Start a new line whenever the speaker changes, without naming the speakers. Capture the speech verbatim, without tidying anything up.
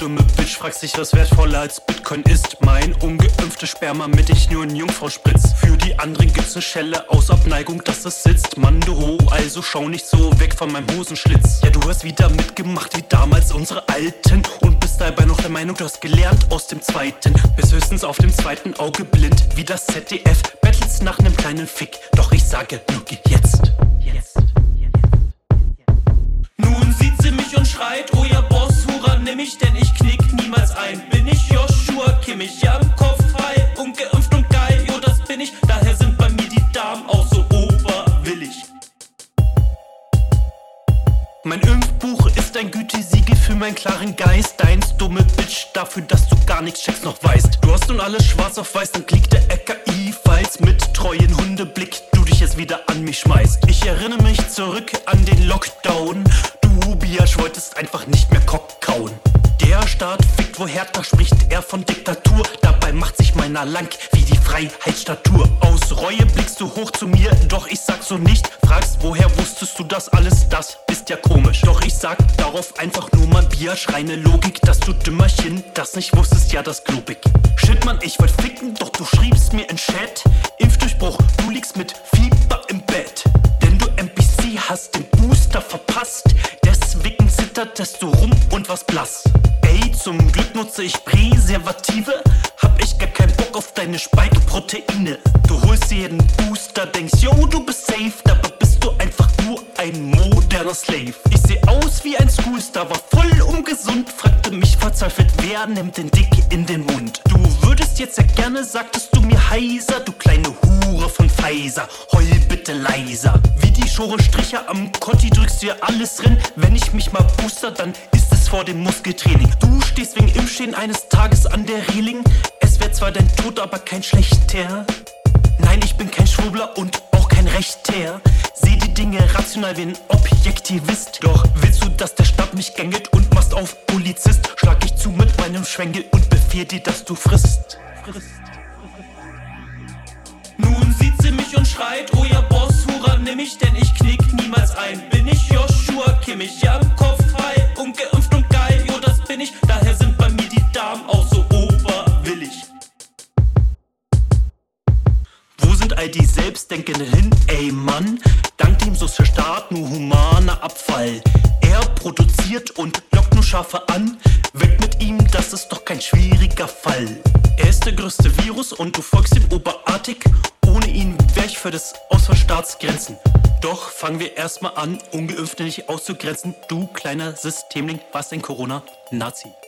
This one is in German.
dumme Bitch fragt sich, was wertvoller als Bitcoin ist. Mein ungeimpftes Sperma, mit ich nur ein Jungfrau-Spritz. Für die anderen gibt's ne Schelle aus Abneigung, dass es sitzt. Mann, du ho, also schau nicht so weg von meinem Hosenschlitz. Ja, du hast wieder mitgemacht wie damals unsere Alten und bist dabei noch der Meinung, du hast gelernt aus dem Zweiten. Bist höchstens auf dem zweiten Auge blind, wie das Z D F. Bettelst nach nem kleinen Fick, doch ich sage, nur geh jetzt. Jetzt. Nun sieht sie mich und schreit, oh ja Boss, hurra, nimm mich, denn ich knick niemals ein. Bin ich Joshua Kimmich, ja im Kopf frei, ungeimpft und geil, jo das bin ich. Daher sind bei mir die Damen auch so oberwillig. Mein Impfbuch ist ein Gütesiegel für meinen klaren Geist. Deins dumme Bitch dafür, dass du gar nichts checkst noch weißt. Du hast nun alles schwarz auf weiß, dann liegt der L K I, falls mit treuen Hundeblick du dich jetzt wieder an mich schmeißt. Ich erinnere mich zurück an den Lockdown. Du, Biasch, wolltest einfach nicht mehr Cock kauen. Der Staat fickt, wo Hertha spricht er von Diktatur. Dabei macht sich meiner lang wie die Freiheitsstatue. Aus Reue blickst du hoch zu mir, doch ich sag so nicht. Fragst, woher wusstest du das alles? Das ist ja komisch. Doch ich sag darauf einfach nur mal Biasch, reine Logik. Dass du Dümmerchen das nicht wusstest, ja das glaub ich. Shit, Mann, ich wollt ficken, doch du schriebst mir in Chat. Impfdurchbruch, du liegst mit Fieber im Bett. Denn du N P C hast den Booster verpasst. Deswegen zittertest du rum und was blass. Ey, zum Glück nutze ich Präservative. Hab ich gar keinen Bock auf deine Spike-Proteine. Du holst dir jeden Booster, denkst, yo, du bist safe. Dabei bist du einfach nur ein moderner Slave. Ich seh aus wie ein Schoolstar, war voll ungesund. Fragte mich verzweifelt, wer nimmt den Dick in den Mund? Du würdest jetzt ja gerne, sagtest du mir heiser. Du kleine Hure von Pfizer, heul bitte leiser. Wie die Schore Stricher am Kotti drückst du ja alles drin. Wenn ich mich mal booster, dann ist es vor dem Muskeltraining. Du stehst wegen Impfschäden eines Tages an der Reling. Es wär zwar dein Tod, aber kein schlechter. Nein, ich bin kein Schwurbler und auch kein Rechter. Seh die Dinge rational wie ein Objektivist. Doch willst du, dass der Staat mich gängelt und machst auf Polizist? Schlag ich zu mit meinem Schwengel und befehl dir, dass du frisst. Frisst. Nun sieht sie mich und schreit, oh ja Boss, hurra, nimm mich, denn ich knick niemals ein. Bin ich Joshua Kimmich, ja im Kopf frei, ungeimpft und geil, jo das bin ich. Daher sind bei mir die Damen auch so oberwillig. Wo sind all die Selbstdenkenden hin, ey Mann? Dank dem Sozialstaat nur humaner Abfall. Er produziert und lockt nur Schafe an. Weg mit ihm, das ist doch kein schwieriger Fall. Er ist der größte Virus und du folgst ihm oberartig. Ohne ihn wär ich für das Aus von Staatsgrenzen. Doch fangen wir erstmal an, Ungeimpfte nicht auszugrenzen. Du kleiner Systemling, was ein Corona-Nazi.